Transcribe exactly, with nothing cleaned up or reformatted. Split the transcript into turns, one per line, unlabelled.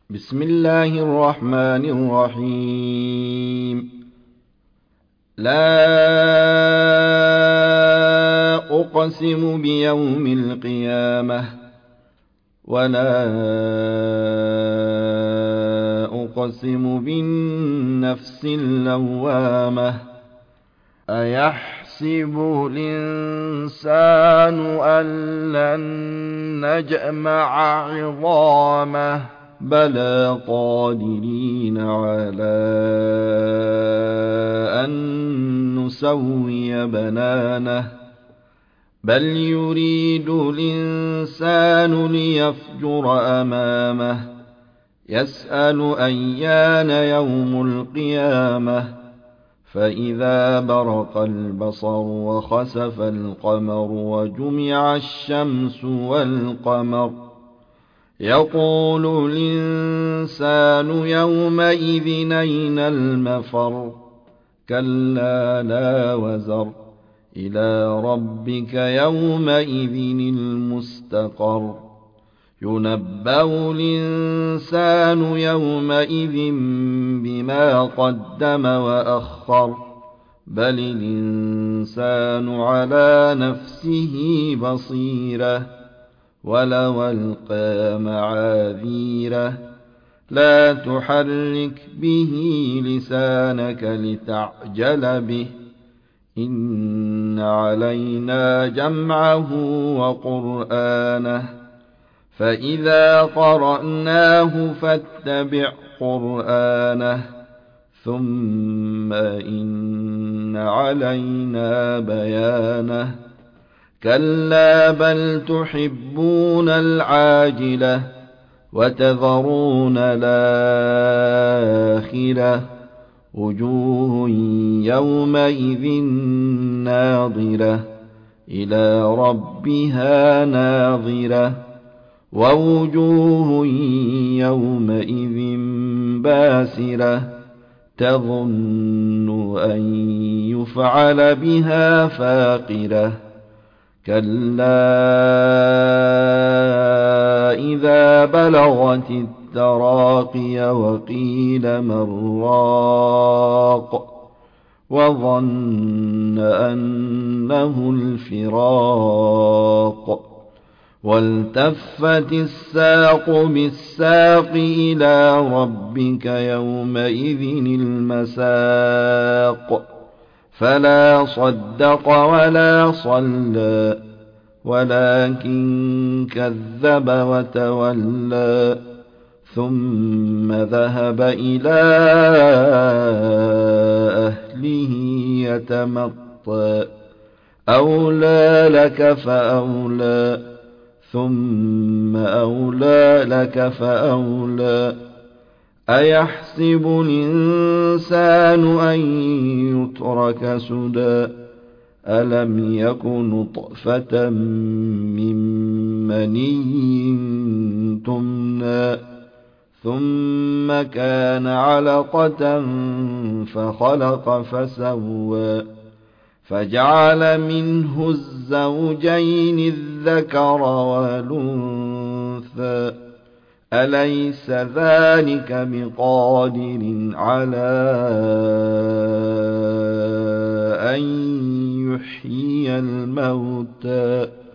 بسم الله الرحمن الرحيم. لا أقسم بيوم القيامة ولا أقسم بالنفس اللوامة أيحسب الإنسان أن لن نجمع عظامه بلى قادرين على أن نسوي بنانه بل يريد الإنسان ليفجر أمامه يسأل أيان يوم القيامة فإذا برق البصر وخسف القمر وجمع الشمس والقمر يقول الإنسان يومئذ أين المفر كلا لا وزر إلى ربك يومئذ المستقر ينبأ الإنسان يومئذ بما قدم وأخر بل الإنسان على نفسه بصيرة ولو ألقى معاذيره لا تحرك به لسانك لتعجل به إن علينا جمعه وقرآنه فإذا قرأناه فاتبع قرآنه ثم إن علينا بيانه كلا بل تحبون العاجلة وتذرون الآخرة وجوه يومئذ ناظرة إلى ربها ناظرة ووجوه يومئذ باسرة تظن أن يفعل بها فاقرة كلا إذا بلغت التراقي وقيل من راق وظن أنه الفراق والتفت الساق بالساق إلى ربك يومئذ المساق فلا صدق ولا صلى ولكن كذب وتولى ثم ذهب إلى أهله يتمطى أولى لك فأولى ثم أولى لك فأولى أيحسب الإنسان أن يترك سدى ألم يك نطفة من مني تمنى ثم كان علقة فخلق فسوى فجعل منه الزوجين الذكر والأنثى أليس ذلك بقادر على أن يحيي الموتى